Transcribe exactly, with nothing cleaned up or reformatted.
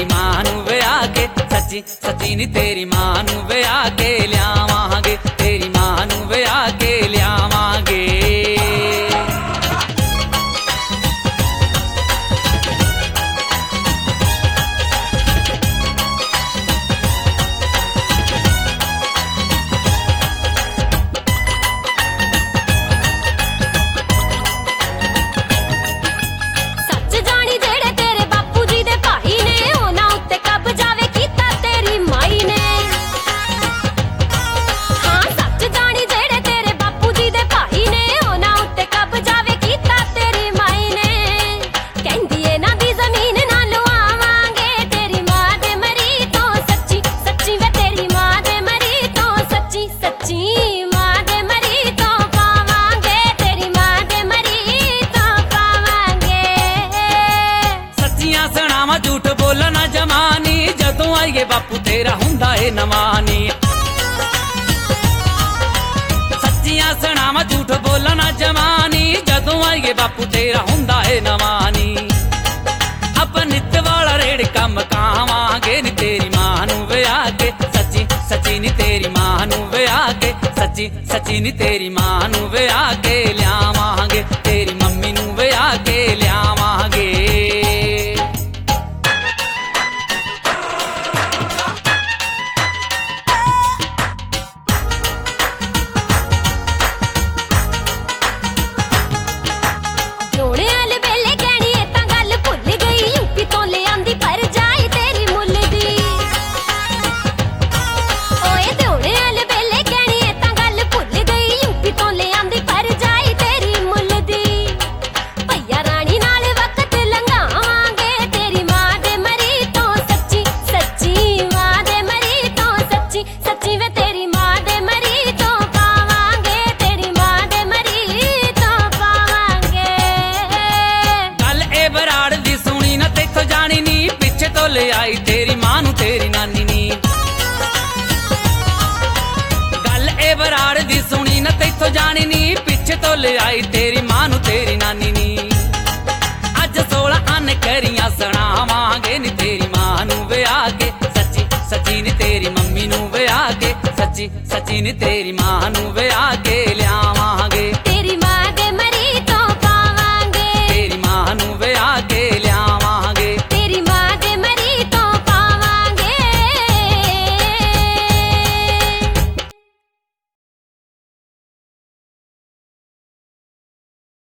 तेरी मां नू विआह के सच्ची सच्ची नी तेरी मां नू विआह के लियावांगे तेरी मां नू विआह के लियावांगे। झूठ बोलना जमानी जदों आईए बापू तेरा हुंदा है नवानी। सच्चियां सुणावा झूठ बोलना जमानी जदों आईए बापू तेरा हुंदा है नवानी। अपन नित वाला रेड़का मकावांगे नी तेरी मां नू विआह के सच्ची सच्ची नी तेरी मां नू विआह के सच्ची सच्ची नी तेरी मां नू विआह के लियावांगे तेरी मम्मी नू विआह के लियावांगे। ले आई तेरी मां नू तेरी नानी नी गल ए बराड़ दी सुनी न तैथों जानी नी पिछे तो ले आई तेरी मां नू तेरी नानी नी। अज सोलह अन करियां सुनावांगे नी तेरी मां नू विआह के सच्ची सच्ची नी तेरी मम्मी नू विआह के सच्ची सच्ची नी तेरी मां नू विआह के लियावां।